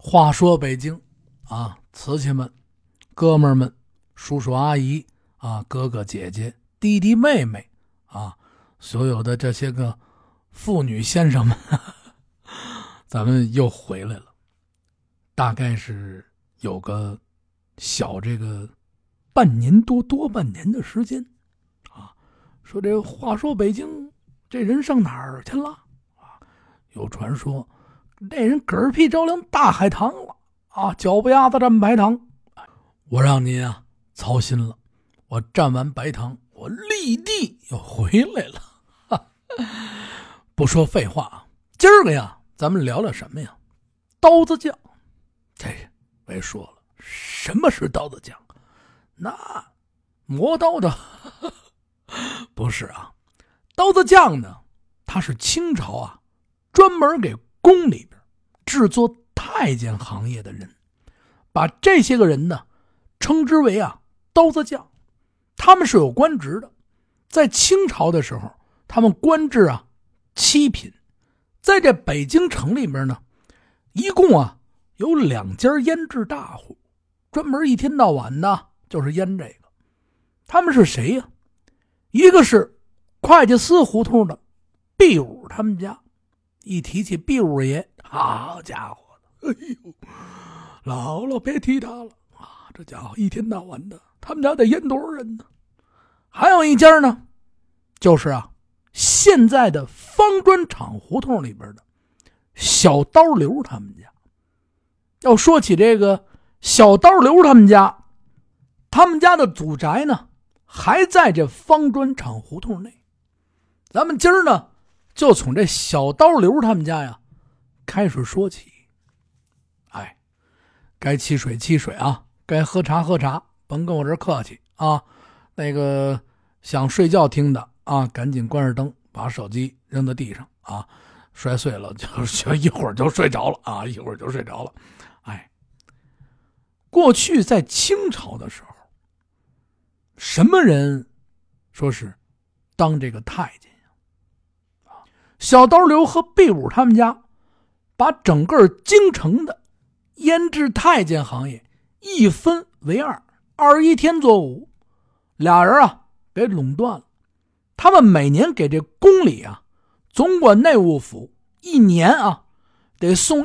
话说北京啊，瓷器们、哥们儿们、叔叔阿姨啊、哥哥姐姐、弟弟妹妹啊，所有的这些个妇女先生们咱们又回来了。大概是有个小这个半年多半年的时间啊。说这话说北京这人上哪儿去了啊？有传说那人嗝屁着凉大海棠了啊，脚不丫子蘸白糖。我让您啊操心了，我蘸完白糖我立地又回来了。不说废话啊，今儿个呀咱们聊聊什么呀？刀子匠。这我也说了，什么是刀子匠？那磨刀的不是啊，刀子匠呢，他是清朝啊专门给宫里边制作太监行业的人，把这些个人呢称之为啊刀子匠。他们是有官职的，在清朝的时候他们官制啊7品。在这北京城里边呢，一共啊有2家腌制大户，专门一天到晚的就是腌这个。他们是谁呀？一个是会计司胡同的毕武他们家。一提起毕武爷，好家伙的，哎呦，姥姥别提他了啊！这家伙一天到晚的，他们家得腌多少人呢？还有一家呢，就是啊现在的方砖厂胡同里边的小刀刘他们家。要说起这个小刀刘他们家的祖宅呢还在这方砖厂胡同内。咱们今儿呢就从这小刀刘他们家呀开始说起。该沏水啊，该喝茶喝茶，甭跟我这客气啊。那个想睡觉听的啊，赶紧关上灯，把手机扔到地上啊，摔碎了就一会儿就睡着了啊，一会儿就睡着了。过去在清朝的时候，什么人说是当这个太监呀？小刀刘和毕武他们家把整个京城的腌制太监行业一分为2，21天做5，俩人啊给垄断了。他们每年给这宫里啊总管内务府一年啊得送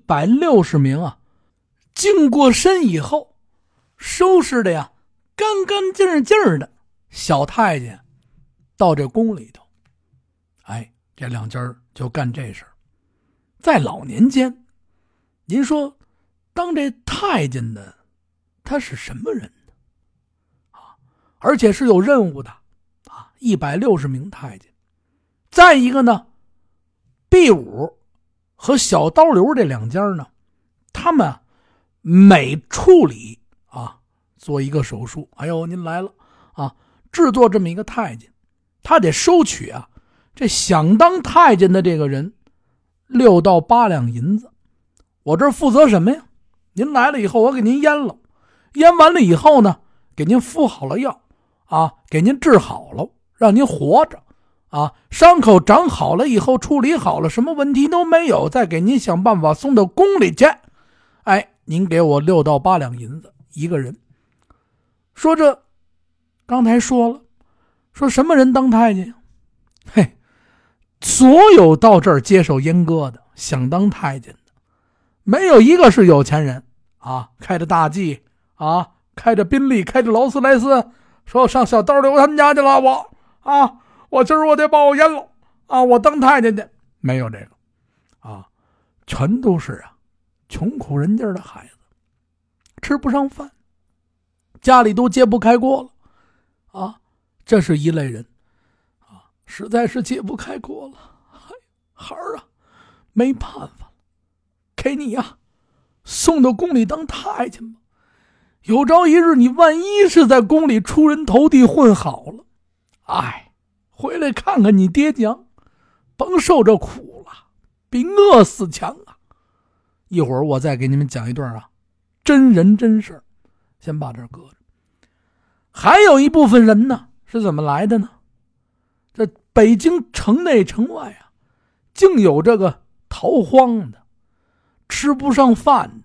160名啊净过身以后收拾的呀干干净净的小太监到这宫里头。这2家就干这事儿。在老年间，您说当这太监的他是什么人呢？而且是有任务的啊，160名太监。再一个呢，毕武和小刀刘这2家呢，他们每处理啊做一个手术，您来了啊，制作这么一个太监，他得收取啊这想当太监的这个人6到8两银子。我这负责什么呀？您来了以后我给您腌了，腌完了以后呢给您敷好了药啊，给您治好了，让您活着啊，伤口长好了以后处理好了，什么问题都没有，再给您想办法送到宫里去。您给我6到8两银子一个人。说这刚才说了，说什么人当太监呀？所有到这儿接受阉割的想当太监的，没有一个是有钱人啊，开着大 G 啊，开着宾利，开着劳斯莱斯，说上小刀刘他们家去了，我今儿我得把我阉了啊，我当太监去。没有这个啊，全都是啊穷苦人家的孩子，吃不上饭，家里都揭不开锅了啊，这是一类人啊，实在是揭不开锅了，孩儿啊，没办法了，给你呀送到宫里当太监吧。有朝一日你万一是在宫里出人头地混好了，回来看看你爹娘，甭受这苦了，比饿死强啊。一会儿我再给你们讲一段啊真人真事，先把这儿搁着。还有一部分人呢是怎么来的呢？这北京城内城外啊，竟有这个逃荒的，吃不上饭的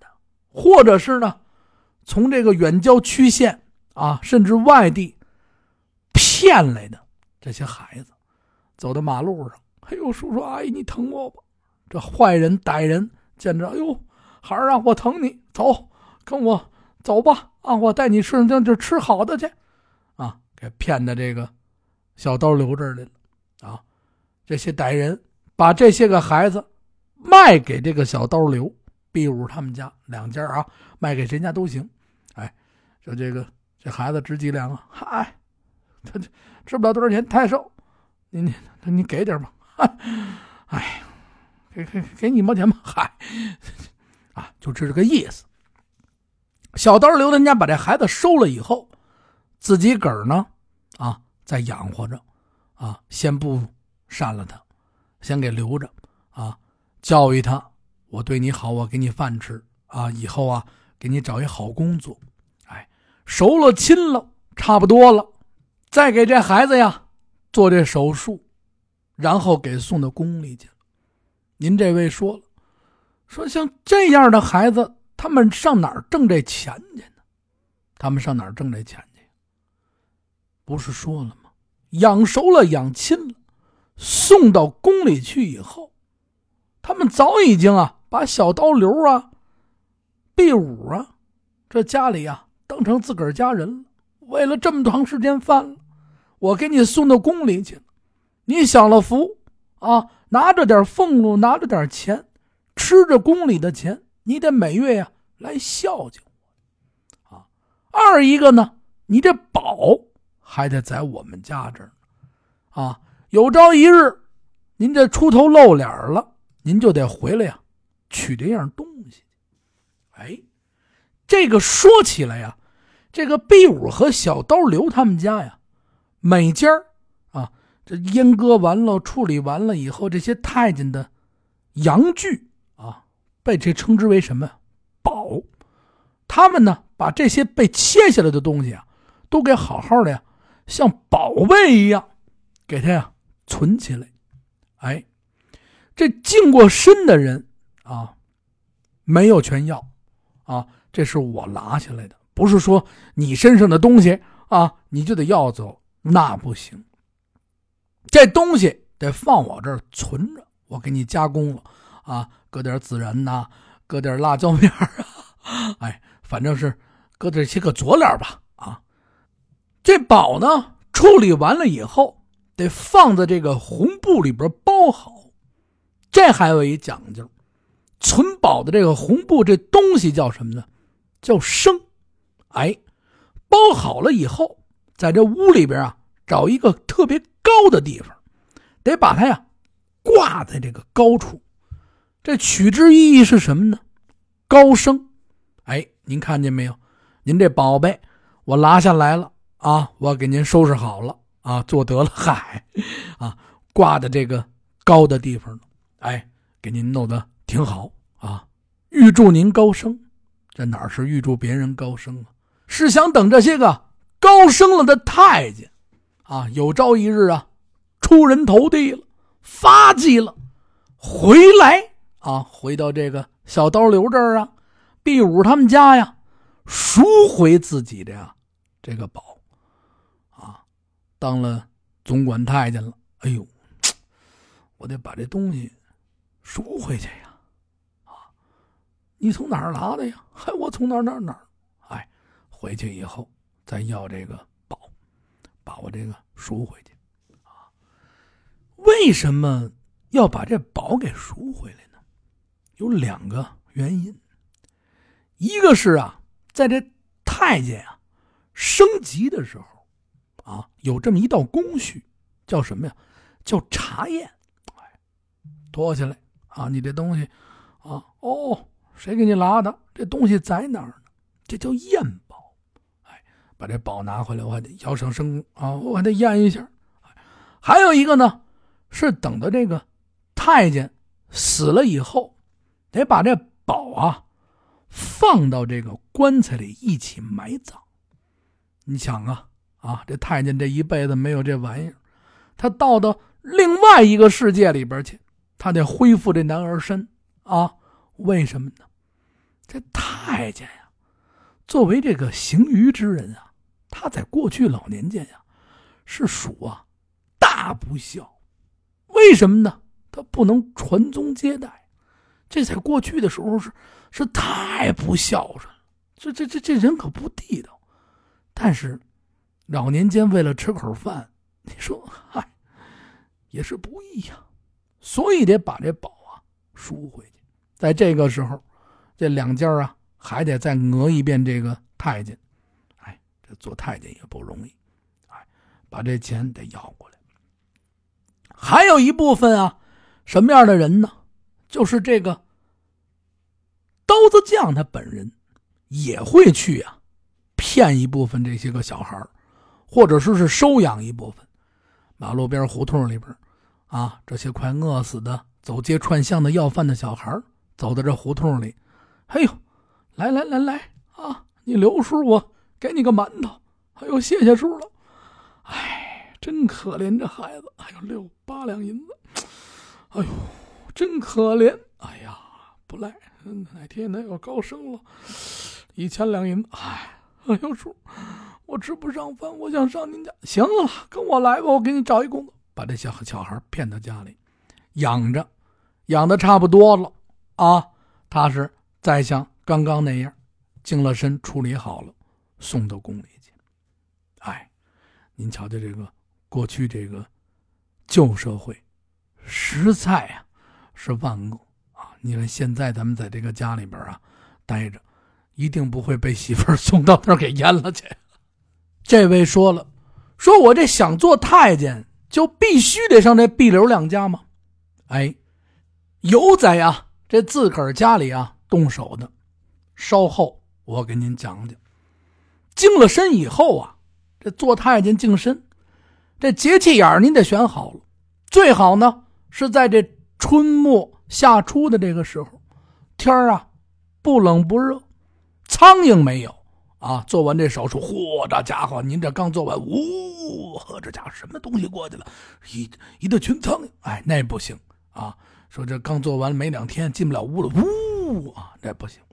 或者是呢从这个远郊区县啊，甚至外地骗来的这些孩子，走到马路上，哎呦，叔叔阿姨你疼我吧。这坏人歹人见着，哎呦，孩儿啊，我疼你，走，跟我走吧，啊，我带你上这吃好的去，啊，给骗到这个小刀刘这儿来了，啊，这些歹人把这些个孩子卖给这个小刀刘、毕武他们家两家啊，卖给谁家都行，哎，说这孩子值几两啊？嗨，他值不了多少钱，太瘦，你给点吧，哎。给你毛钱吧，嗨，啊，就这个意思。小刀刘他家把这孩子收了以后，自己个儿呢，啊，再养活着，啊，先不删了他，先给留着，啊，教育他，我对你好，我给你饭吃，啊，以后啊，给你找一好工作，哎，熟了亲了，差不多了，再给这孩子呀做这手术，然后给送到宫里去了。您这位说了，说像这样的孩子，他们上哪儿挣这钱去呢？他们上哪儿挣这钱去？不是说了吗？养熟了，养亲了，送到宫里去以后，他们早已经啊，把小刀刘啊、毕武啊，这家里啊，当成自个儿家人了。为了这么长时间饭了，我给你送到宫里去了，你享了福啊。拿着点俸禄，拿着点钱，吃着宫里的钱，你得每月呀来孝敬我啊。二一个呢，你这宝还得在我们家这儿啊。有朝一日您这出头露脸了，您就得回来呀取这样东西。哎，这个说起来呀，这个毕武和小刀刘他们家呀，每家啊，这阉割完了，处理完了以后，这些太监的阳具啊，被这称之为什么宝。他们呢，把这些被切下来的东西啊，都给好好的呀，像宝贝一样，给它呀存起来。哎，这净过身的人啊，没有全要啊，这是我拿下来的，不是说你身上的东西啊，你就得要走，那不行。这东西得放我这儿存着，我给你加工了啊，搁点孜然呐，搁点辣椒面啊，哎，反正是搁点些个佐料吧啊。这宝呢，处理完了以后，得放在这个红布里边包好。这还有一讲究，存宝的这个红布这东西叫什么呢？叫生。哎，包好了以后，在这屋里边啊，找一个特别高的地方，得把它呀挂在这个高处。这取之意义是什么呢？高升。哎，您看见没有？您这宝贝我拿下来了啊，我给您收拾好了啊，做得了海啊，挂在这个高的地方了。哎，给您弄得挺好啊，预祝您高升。这哪是预祝别人高升啊？是想等这些个高升了的太监啊，有朝一日啊，出人头地了，发迹了，回来啊，回到这个小刀刘这儿啊，毕武他们家呀，赎回自己的呀这个宝啊，当了总管太监了。哎呦，我得把这东西赎回去呀！啊，你从哪儿拿的呀？嗨，我从哪儿？哎，回去以后再要这个宝，把我这个赎回去啊。为什么要把这宝给赎回来呢？有两个原因。一个是啊，在这太监啊升级的时候啊，有这么一道工序，叫什么呀？叫查验。哎，脱下来啊，你这东西啊，哦，谁给你拿的？这东西在哪儿呢？这叫验宝。哎，把这宝拿回来，我还得摇上声啊，我还得验一下。还有一个呢，是等到这个太监死了以后，得把这宝啊放到这个棺材里一起埋葬。你想啊，这太监这一辈子没有这玩意儿，他到另外一个世界里边去，他得恢复这男儿身啊。为什么呢？ 这太监呀，作为这个行于之人啊，他在过去老年间呀，是属大不孝。为什么呢？他不能传宗接代，这在过去的时候是太不孝顺了，这人可不地道。但是老年间为了吃口饭，你说也是不易呀，所以得把这宝赎回去。在这个时候，这两家还得再讹一遍这个太监。这做太监也不容易，把这钱得要过来。还有一部分什么样的人呢？就是这个刀子匠他本人也会去骗一部分这些个小孩，或者说是收养一部分。马路边胡同里边这些快饿死的走街串巷的要饭的小孩，走到这胡同里，哎呦，来你刘叔我给你个馒头，哎呦谢谢叔了。真可怜这孩子，6、8两银子，哎呦真可怜。不赖，哪天要高升了，1000两银子。哎呦叔，我吃不上饭，我想上您家。行了，跟我来吧，我给你找一工作。把这小孩骗到家里养着，养的差不多了他是再像刚刚那样净了身处理好了，送到宫里去。您瞧瞧这个过去这个旧社会实在是万恶你看现在咱们在这个家里边待着，一定不会被媳妇儿送到那儿给阉了去。这位说了，说我这想做太监就必须得上这碧流亮家吗？有在这自个儿家里动手的，稍后我给您讲讲。净了身以后这做太监净身，这节气眼您得选好了，最好呢是在这春末夏初的这个时候，天不冷不热，苍蝇没有做完这手术，嚯，这家伙您这刚做完，这家伙什么东西过去了，一大群苍蝇，那不行说这刚做完没2天进不了屋了，这不行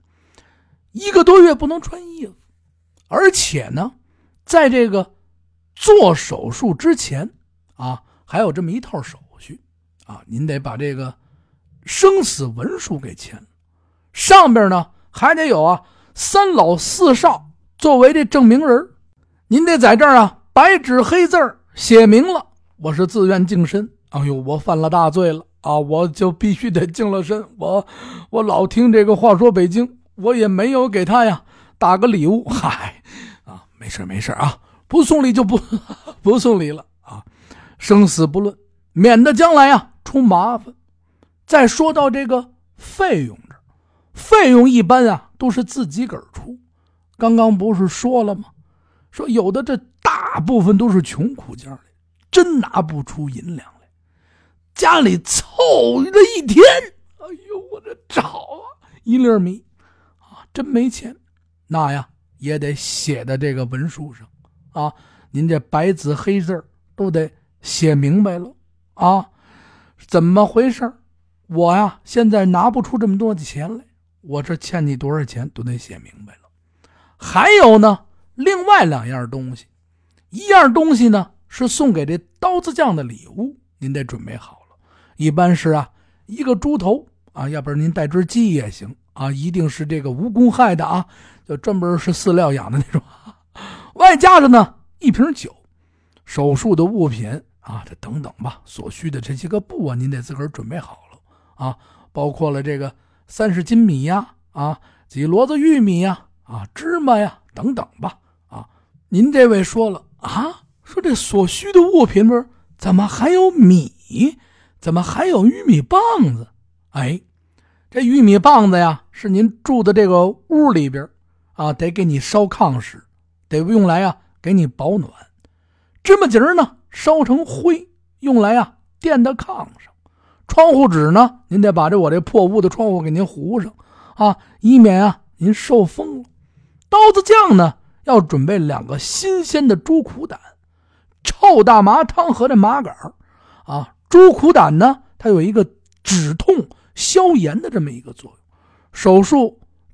，1个多月不能穿衣服。而且呢在这个做手术之前还有这么一套手续您得把这个生死文书给签了，上边呢还得有3老4少作为这证明人，您得在这儿白纸黑字写明了我是自愿净身，我犯了大罪了我就必须得净了身，我老听这个话说北京，我也没有给他打个礼物，没事不送礼就不送礼了生死不论，免得将来出麻烦。再说到这个费用这儿，费用一般都是自己个儿出。刚刚不是说了吗？说有的这大部分都是穷苦家里，真拿不出银两来，家里凑了一天，我这找一粒米真没钱，那也得写在这个文书上您这白纸黑字都得写明白了怎么回事？我现在拿不出这么多的钱来，我这欠你多少钱都得写明白了。还有呢，另外2样东西，一样东西呢是送给这刀子匠的礼物，您得准备好了，一般是1个猪头要不然您带只鸡也行一定是这个无公害的就专门是饲料养的那种外加着呢1瓶酒，手术的物品这等等吧，所需的这些个布您得自个儿准备好了包括了这个30斤米几骡子玉米芝麻等等吧您这位说了说这所需的物品中怎么还有米，怎么还有玉米棒子？这玉米棒子是您住的这个屋里边得给你烧炕使，得用来给你保暖。芝麻节呢烧成灰，用来垫到炕上。窗户纸呢您得把我这破屋的窗户给您糊上以免您受风了。刀子匠呢要准备2个新鲜的猪苦胆，臭大麻汤和这麻杆猪苦胆呢它有一个止痛消炎的这么一个作用，手术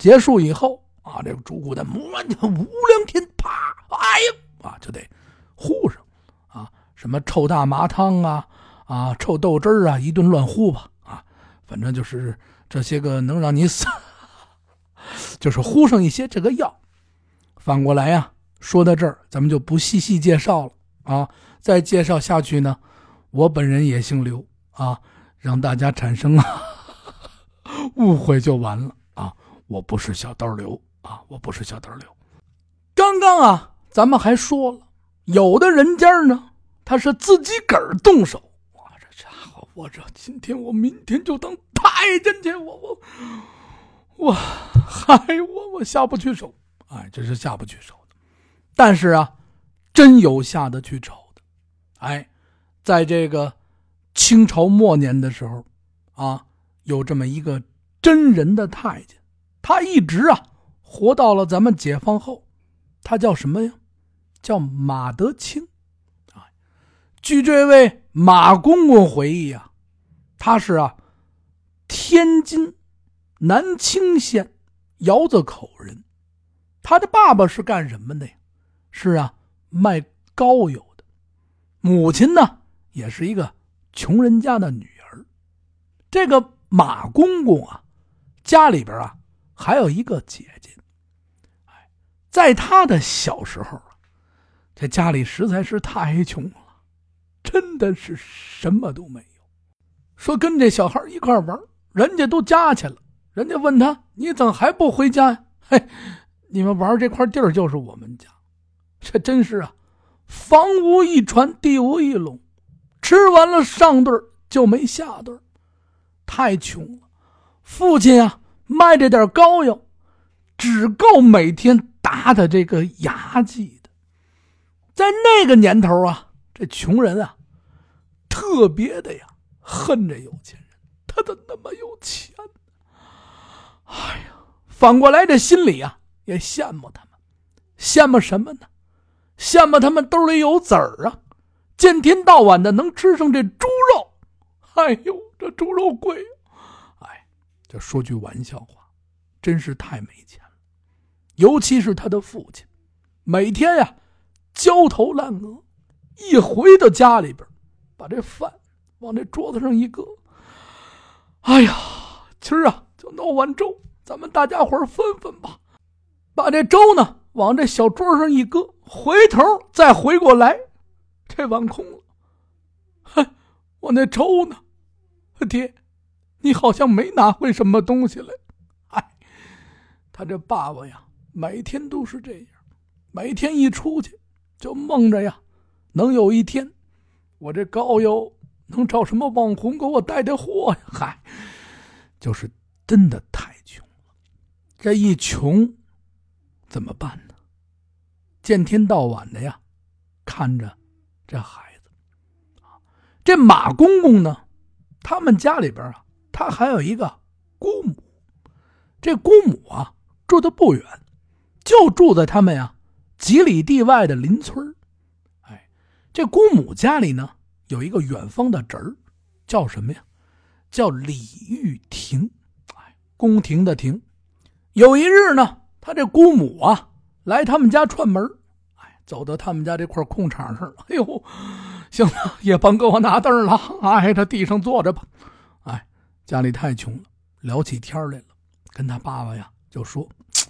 结束以后啊，这个主骨的无量天啪，哎呀就得呼上啊，什么臭大麻汤啊臭豆汁儿啊，一顿乱呼吧啊，反正就是这些个能让你死，就是呼上一些这个药。反过来呀，说到这儿咱们就不细细介绍了啊，再介绍下去呢，我本人也姓刘啊，让大家产生误会就完了啊！我不是小刀刘啊，我不是小刀刘。刚刚啊，咱们还说了，有的人家呢，他是自己个儿动手。哇，这家伙，我这今天我明天就当太监去，我下不去手，哎，这是下不去手的。但是啊，真有下得去手的，哎，在这个清朝末年的时候啊，有这么一个真人的太监，他一直啊活到了咱们解放后。他叫什么呀？叫马德清。据这位马公公回忆啊，他是天津南清县窑子口人。他的爸爸是干什么的呀？是卖膏油的。母亲呢也是一个穷人家的女儿。这个马公公家里边还有一个姐姐。在他的小时候这家里实在是太穷了，真的是什么都没有。说跟这小孩一块玩，人家都家去了，人家问他，你怎么还不回家呀？嘿，你们玩这块地儿就是我们家。这真是房无一船，地无一垄，吃完了上顿就没下顿，太穷了。父亲卖这点膏药只够每天打的这个牙祭的。在那个年头这穷人特别的恨这有钱人，他怎么那么有钱？哎呀，反过来这心里也羡慕他们。羡慕什么呢？羡慕他们兜里有子儿见天到晚的能吃上这猪肉。哎呦，这猪肉贵。哎，这说句玩笑话，真是太没钱了。尤其是他的父亲，每天焦头烂额，一回到家里边，把这饭往这桌子上一搁。哎呀，今儿就弄碗粥，咱们大家伙分分吧。把这粥呢往这小桌上一搁，回头再回过来，这碗空了。哼，我那粥呢？爹，你好像没拿回什么东西来。哎，他这爸爸每天都是这样，每天一出去就梦着能有一天我这膏药能找什么网红给我带的货呀。嗨，就是真的太穷了。这一穷怎么办呢？见天到晚的看着这孩子。这马公公呢，他们家里边他还有一个姑母。这姑母住得不远，就住在他们几里地外的邻村。哎，这姑母家里呢有一个远方的侄儿，叫什么呀？叫李玉婷。哎，宫廷的廷。有一日呢，他这姑母来他们家串门。哎，走到他们家这块空场上，哎呦，行了，也甭给我拿凳了，哎，他地上坐着吧。哎，家里太穷了，聊起天来了，跟他爸爸就说，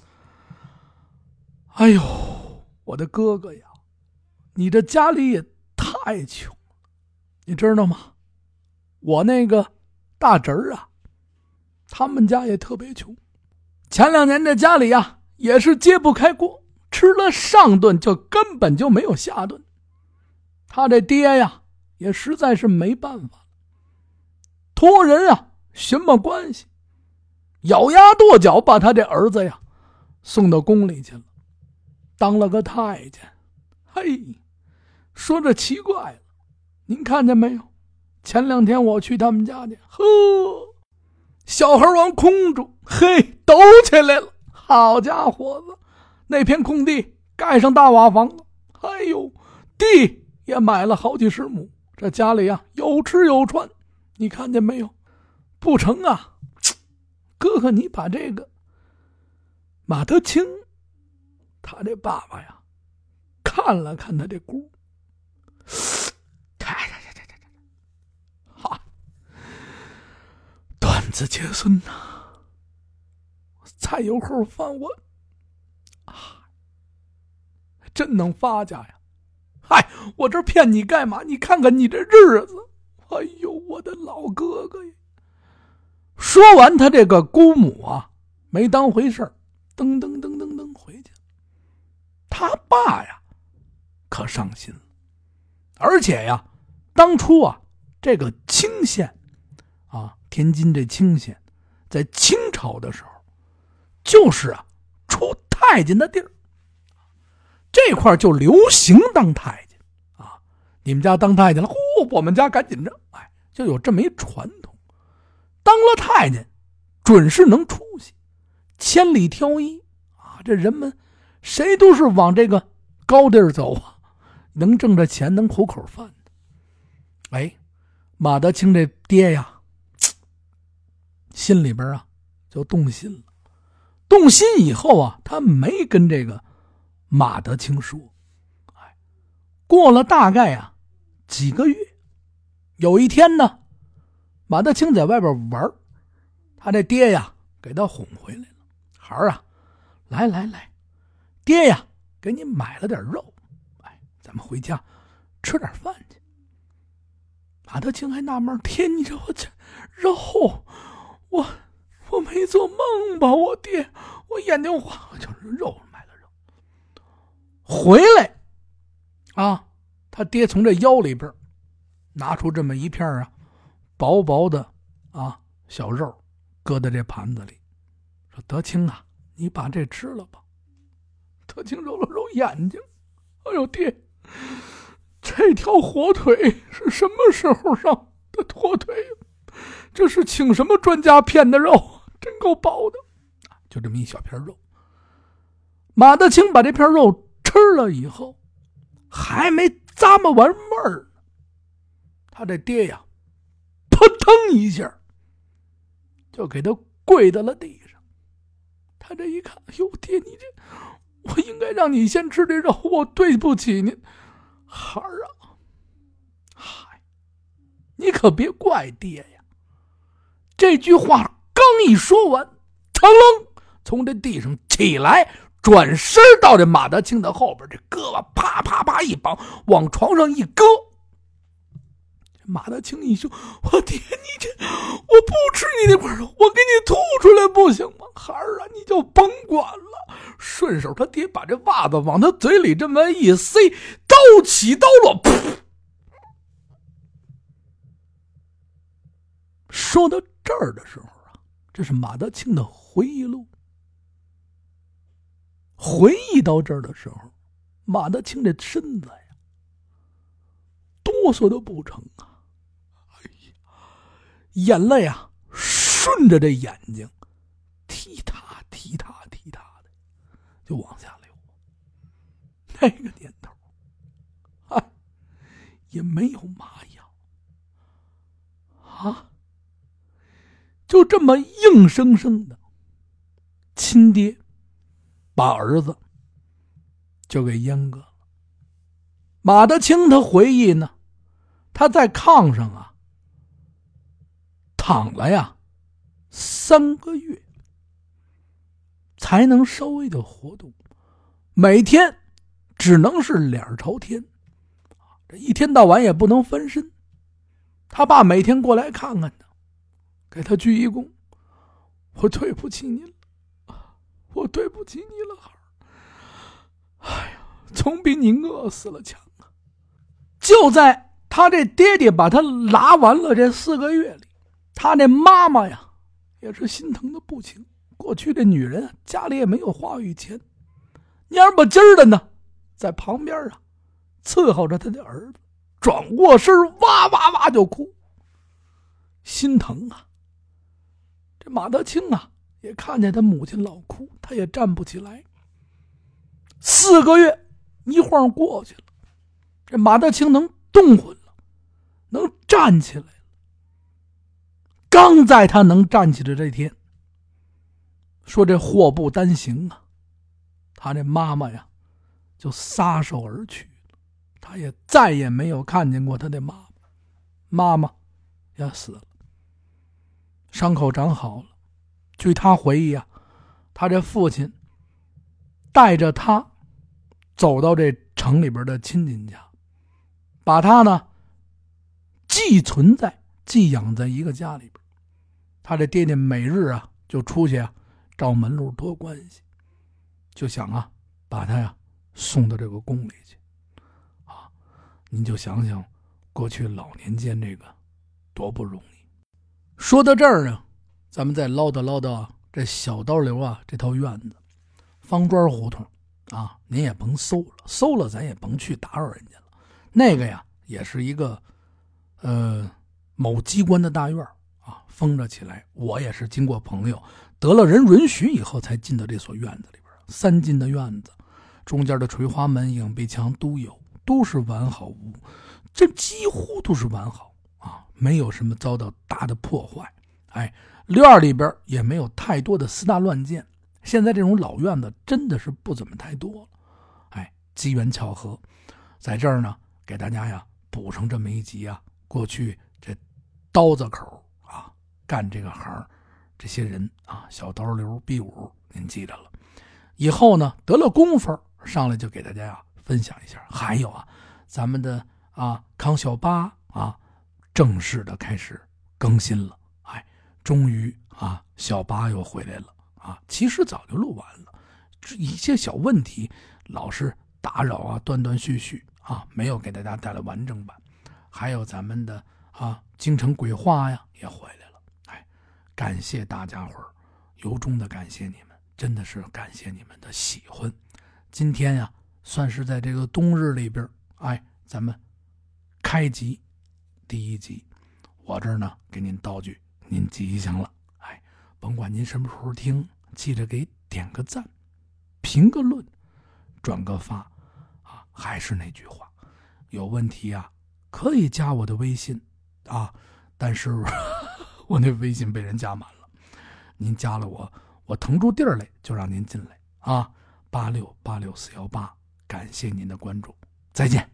哎呦，我的哥哥呀，你这家里也太穷了，你知道吗？我那个大侄儿他们家也特别穷，前2年这家里也是揭不开锅，吃了上顿就根本就没有下顿。他这爹也实在是没办法，托人寻么关系，咬牙跺脚把他这儿子送到宫里去了，当了个太监。嘿，说这奇怪了，您看见没有？前2天我去他们家去，呵，小孩往空中嘿抖起来了。好家伙子，那片空地盖上大瓦房了，哎呦，地也买了好几10亩，这家里有吃有穿，你看见没有？不成哥哥，你把这个马德清他这爸爸呀，看了看他这姑，哈，短子结孙呐，再有口饭碗啊，真能发家呀！嗨，我这骗你干嘛？你看看你这日子，哎呦，我的老哥哥呀！说完，他这个姑母啊，没当回事，噔噔噔噔噔回去。他爸呀，可伤心了，而且呀，当初啊，这个清县啊，天津这清县，在清朝的时候，就是啊，出太监的地儿，这块就流行当太监啊。你们家当太监了，我们家赶紧着，哎，就有这么一传统。当了太监，准是能出息，千里挑一啊！这人们谁都是往这个高地儿走啊，能挣着钱，能糊口饭的。哎，马德清这爹呀，心里边啊就动心了。动心以后啊，他没跟这个马德清说。哎，过了大概啊几个月，有一天呢，马德清在外边玩，他这爹呀给他哄回来了。孩儿啊，来，爹呀给你买了点肉，哎，咱们回家吃点饭去。马德清还纳闷，爹，你这我这肉，我没做梦吧？我爹，我眼睛花，就是肉，买了肉。回来啊，他爹从这腰里边拿出这么一片啊薄薄的啊小肉，搁在这盘子里，说：“德清啊，你把这吃了吧。”德清揉了揉眼睛，哎呦爹，这条火腿是什么时候上的火腿？这是请什么专家骗的肉？真够薄的，就这么一小片肉。马德清把这片肉吃了以后，还没咂摸完味儿呢，他这爹呀，扑腾一下就给他跪在了地上。他这一看，哟爹，你这，我应该让你先吃这肉，我对不起您。孩儿啊，嗨，你可别怪爹呀。这句话刚一说完，腾楞从这地上起来，转身到这马德清的后边，这胳膊啪啪啪一绑，往床上一搁。马德清一说：“我爹，你这，我不吃你那块肉，我给你吐出来不行吗？孩儿啊，你就甭管了。”顺手他爹把这袜子往他嘴里这么一塞，刀起刀落，噗！说到这儿的时候啊，这是马德清的回忆录。回忆到这儿的时候，马德清这身子呀，哆嗦的不成啊！哎呀，眼泪啊，顺着这眼睛，踢踏踢踏踢踏的就往下流。那个年头，哎，也没有麻药啊，就这么硬生生的，亲爹把儿子就给阉割了。马德清他回忆呢，他在炕上啊躺了呀3个月，才能稍微的活动，每天只能是脸朝天，这一天到晚也不能翻身。他爸每天过来看看他，给他鞠一躬：“我对不起您了，我对不起你了，孩儿。哎呀，总比你饿死了强啊！”就在他这爹爹把他拉完了这4个月里，他这妈妈呀也是心疼的不行。过去这女人家里也没有话语权，蔫巴唧的呢，在旁边啊伺候着他的儿子，转过身哇哇哇就哭，心疼啊。这马德清啊也看见他母亲老哭，他也站不起来。4个月一晃过去了，这马德清能动混了，能站起来了。刚在他能站起的这天， 说这祸不单行啊，他这妈妈呀就撒手而去了，他也再也没有看见过他的妈妈，妈妈也死了，伤口长好了。据他回忆啊，他这父亲带着他走到这城里边的亲戚家，把他呢寄养在一个家里边。他这爹爹每日啊就出去啊找门路托关系，就想啊把他呀送到这个宫里去啊。您就想想过去老年间这个多不容易。说到这儿呢，咱们再唠叨这小刀流啊这套院子，方庄胡同啊，您也甭搜了咱也甭去打扰人家了。那个呀也是一个某机关的大院啊，封着起来。我也是经过朋友得了人允许以后才进到这所院子里边，3进的院子，中间的垂花门、影壁墙都有，都是完好无误，这几乎都是完好啊，没有什么遭到大的破坏。院里边也没有太多的私大乱建，现在这种老院子真的是不怎么太多了。机缘巧合，在这儿呢给大家呀补上这么一集啊，过去这刀子口啊干这个行这些人啊，小刀流、毕武，您记着了。以后呢得了功夫上来就给大家呀分享一下。还有啊，咱们的康小八啊正式的开始更新了。终于小八又回来了啊！其实早就录完了，一些小问题老是打扰啊，断断续续啊，没有给大家带来完整版。还有咱们的京城鬼话呀也回来了。感谢大家伙儿，由衷的感谢你们，真的是感谢你们的喜欢。今天呀算是在这个冬日里边咱们开集第1集，我这儿呢给您道具，您吉祥了。甭管您什么时候听，记着给点个赞，评个论，转个发还是那句话，有问题可以加我的微信但是我那微信被人加满了，您加了我腾出地儿来就让您进来8686-418，感谢您的关注，再见。